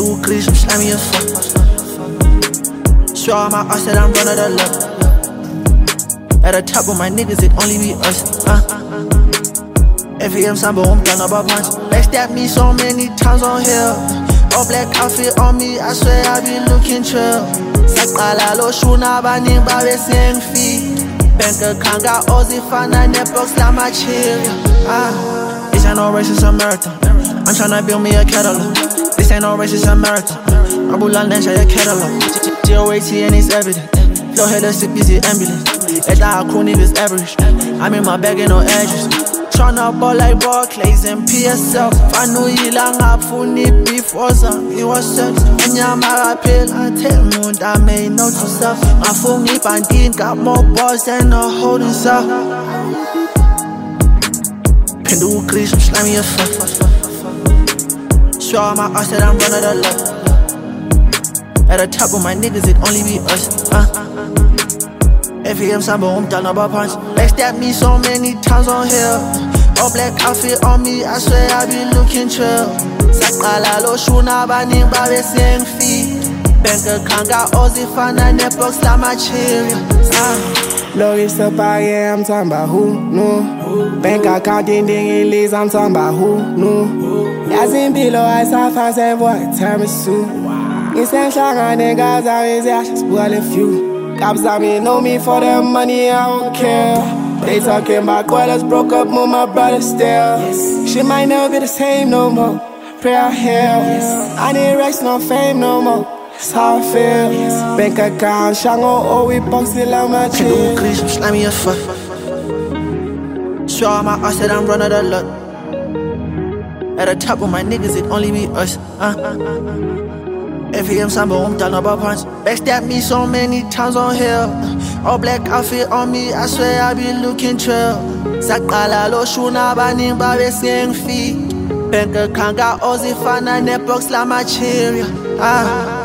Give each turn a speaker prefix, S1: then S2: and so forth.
S1: Chris, I'm slamming your fuck. Swear on my ass that I'm running the luck. At the top of my niggas, it only be us. FAM Sambo, I'm done about punch. Backstab me so many times on here. All black outfit on me, I swear I be looking chill. Sakala lo shuna baning babe sing fee. Bank account got Ozzy Fana netbox like my chill. This ain't no racist marathon. I'm tryna build me a catalog. This ain't no racist marathon. Abulan Lensha a catalog. GOAT and it's evident. Flow headless, sick busy ambulance. That's how cool niggas average. I'm in my bag and no edges. Tryna ball like Barclays and PSL. I knew you long up for need before some. It was sex. And yeah, my appeal. I tell moon that made no to stuff. My phone nip and Dean got more balls than a holding cell. Pendu Chris, I'm slamming your fuck. Swear on my ass that I'm running the luck. At the top of my niggas, it only be us. FAM Sambo, I'm done about punch. Backstab me so many times on here. All black outfit on me, I swear I be looking chill. Sakala lo shuna baning babe sing fee. Bank account got Ozzy Fana netbox like my chill.
S2: Look, it's up, I'm talking about who knew. Bank account ding leads, I'm talking about who knew. Yazin below, I saw fans and boy, tiramisu. Instant shot on niggas, I always ashes, boil a few. Cops on me, know me for the money, I don't care. They talking about let's broke up, move my brother still. She might never be the same no more. Pray I heal. I need rest, no fame no more. That's how I feel. Bank account, Shango, oh, we box it like my chill.
S1: Pendu Chris, I'm slamming your fuck. Swear on my ass that I'm running the luck. At the top of my niggas, it only be us. FAM Sambo, I'm done about punch. Backstab me so many times on here. All black outfit on me, I swear I be looking chill. Sakala lo shuna baning babe sing fee. Bank account got Ozzy Fana netbox like my chill.